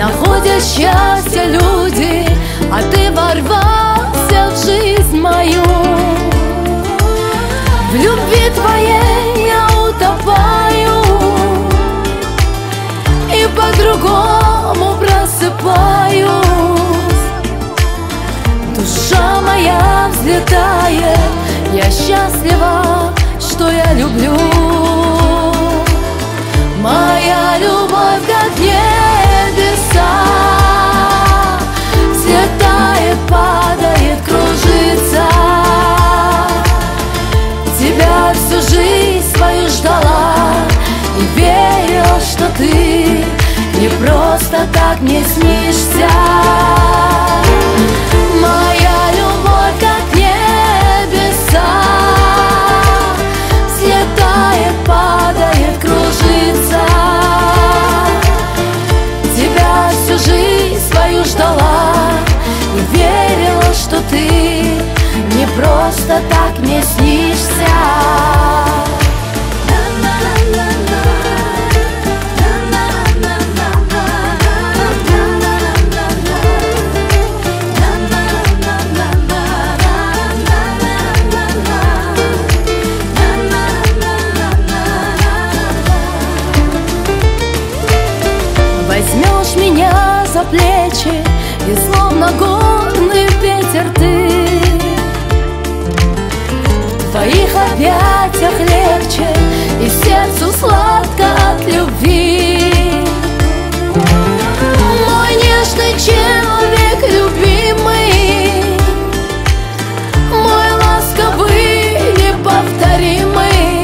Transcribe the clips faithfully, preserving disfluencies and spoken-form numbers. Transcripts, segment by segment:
находят счастье люди, а ты ворвался в жизнь мою. В любви твоей я утопаю и по-другому просыпаюсь. Душа моя взлетает, я счастлива, что я люблю. Моя любовь как небеса, взлетает, падает, кружится. Тебя всю жизнь свою ждала и верила, что ты не просто так мне снишься. Моя любовь как небеса, взлетает, падает, кружится. Тебя всю жизнь свою ждала и верила, что ты не просто так мне снишься. Возьмешь меня за плечи, и словно горный ветер ты. В твоих объятиях легче, и сердцу сладко от любви. Мой нежный человек любимый, мой ласковый неповторимый.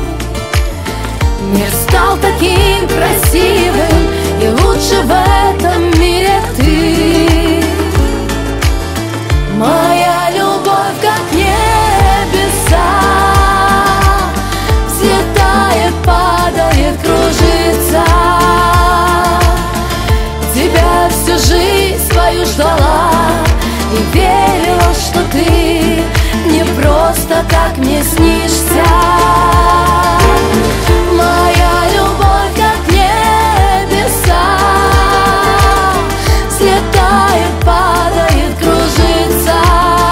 Мир стал таким красивым, и лучше в этом мире ты. Моя любовь как небеса, взлетает, падает, кружится. Тебя всю жизнь свою ждала и верила, что ты не просто так мне снишься. Моя любовь как небеса, взлетает, падает, кружится.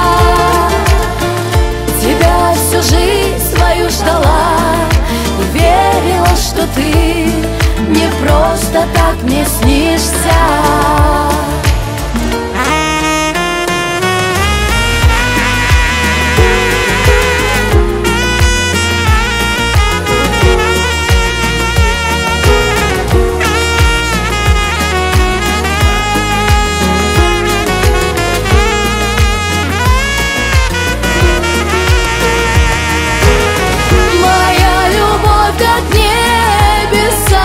Тебя всю жизнь свою ждала и верила, что ты не просто так мне снишься. Как небеса,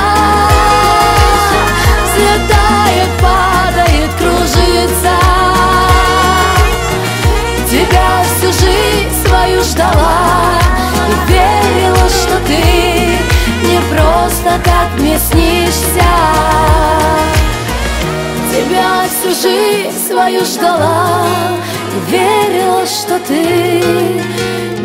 взлетает, падает, кружится. Тебя всю жизнь свою ждала и верила, что ты не просто так мне снишься. Тебя всю жизнь свою ждала и верила, что ты